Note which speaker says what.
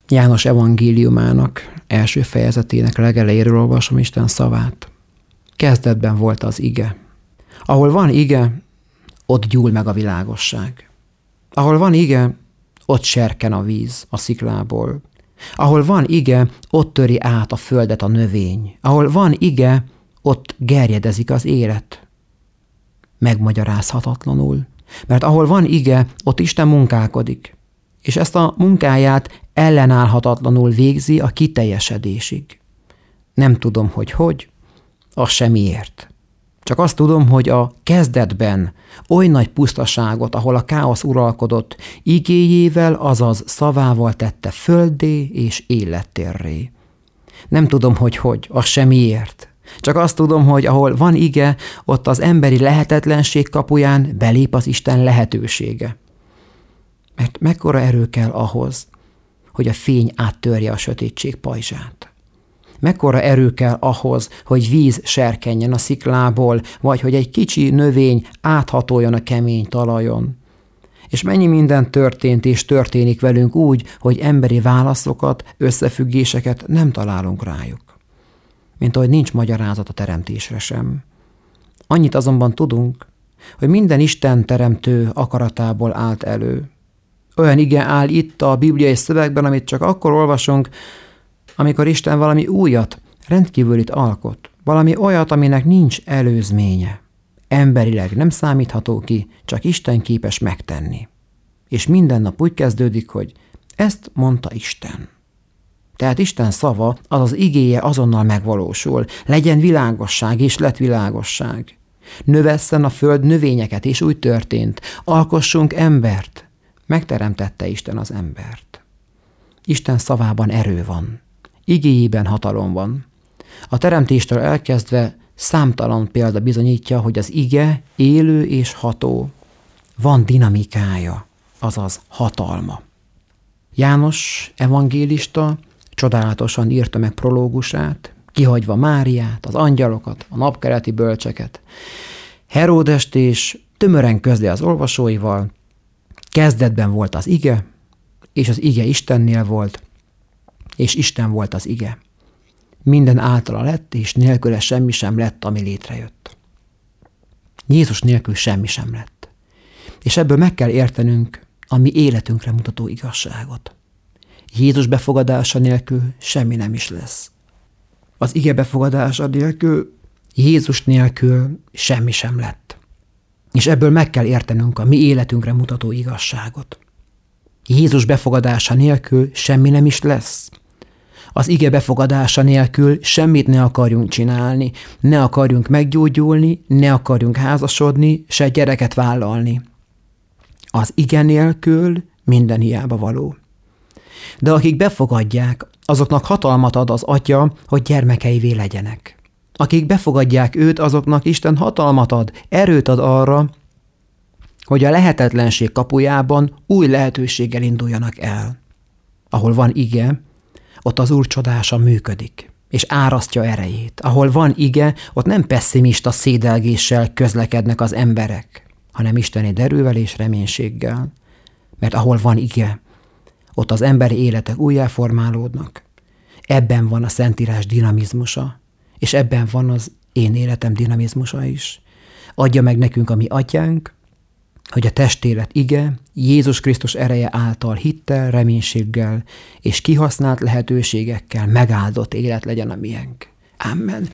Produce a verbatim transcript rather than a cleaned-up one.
Speaker 1: János evangéliumának első fejezetének legelejéről olvasom Isten szavát. Kezdetben volt az ige. Ahol van ige, ott gyúl meg a világosság. Ahol van ige, ott serken a víz a sziklából. Ahol van ige, ott töri át a földet a növény. Ahol van ige, ott gerjedezik az élet. Megmagyarázhatatlanul. Mert ahol van ige, ott Isten munkálkodik. És ezt a munkáját ellenállhatatlanul végzi a kiteljesedésig. Nem tudom, hogy hogy, az semmiért. Csak azt tudom, hogy a kezdetben oly nagy pusztaságot, ahol a káosz uralkodott, igéjével, azaz szavával tette földé és élettérré. Nem tudom, hogy hogy, az semmiért. Csak azt tudom, hogy ahol van ige, ott az emberi lehetetlenség kapuján belép az Isten lehetősége. Mert mekkora erő kell ahhoz, hogy a fény áttörje a sötétség pajzsát. Mekkora erő kell ahhoz, hogy víz serkenjen a sziklából, vagy hogy egy kicsi növény áthatoljon a kemény talajon. És mennyi minden történt és történik velünk úgy, hogy emberi válaszokat, összefüggéseket nem találunk rájuk. Mint ahogy nincs magyarázat a teremtésre sem. Annyit azonban tudunk, hogy minden Isten teremtő akaratából állt elő. Olyan ige áll itt a bibliai szövegben, amit csak akkor olvasunk, amikor Isten valami újat, rendkívülit alkot. Valami olyat, aminek nincs előzménye. Emberileg nem számítható ki, csak Isten képes megtenni. És minden nap úgy kezdődik, hogy ezt mondta Isten. Tehát Isten szava, az az igéje azonnal megvalósul. Legyen világosság, és lett világosság. Növesszen a föld növényeket, és úgy történt. Alkossunk embert. Megteremtette Isten az embert. Isten szavában erő van. Igéjében hatalom van. A teremtéstől elkezdve számtalan példa bizonyítja, hogy az ige élő és ható. Van dinamikája, azaz hatalma. János evangélista csodálatosan írta meg prológusát, kihagyva Máriát, az angyalokat, a napkeleti bölcseket. Heródest és tömören közli az olvasóival. Kezdetben volt az ige, és az ige Istennél volt, és Isten volt az ige. Minden általa lett, és nélküle semmi sem lett, ami létrejött. Jézus nélkül semmi sem lett. És ebből meg kell értenünk a mi életünkre mutató igazságot. Jézus befogadása nélkül semmi nem is lesz. Az ige befogadása nélkül, Jézus nélkül semmi sem lett. És ebből meg kell értenünk a mi életünkre mutató igazságot. Jézus befogadása nélkül semmi nem is lesz. Az ige befogadása nélkül semmit ne akarjunk csinálni, ne akarjunk meggyógyulni, ne akarjunk házasodni, se gyereket vállalni. Az ige nélkül minden hiába való. De akik befogadják, azoknak hatalmat ad az Atya, hogy gyermekeivé legyenek. Akik befogadják őt, azoknak Isten hatalmat ad, erőt ad arra, hogy a lehetetlenség kapujában új lehetőséggel induljanak el. Ahol van ige, ott az Úr csodása működik, és árasztja erejét. Ahol van ige, ott nem pesszimista szédelgéssel közlekednek az emberek, hanem isteni erővel és reménységgel. Mert ahol van ige, ott az emberi életek újjáformálódnak. Ebben van a Szentírás dinamizmusa, és ebben van az én életem dinamizmusa is. Adja meg nekünk a mi atyánk, hogy a testélet ige Jézus Krisztus ereje által hittel, reménységgel és kihasznált lehetőségekkel megáldott élet legyen a miénk. Amen.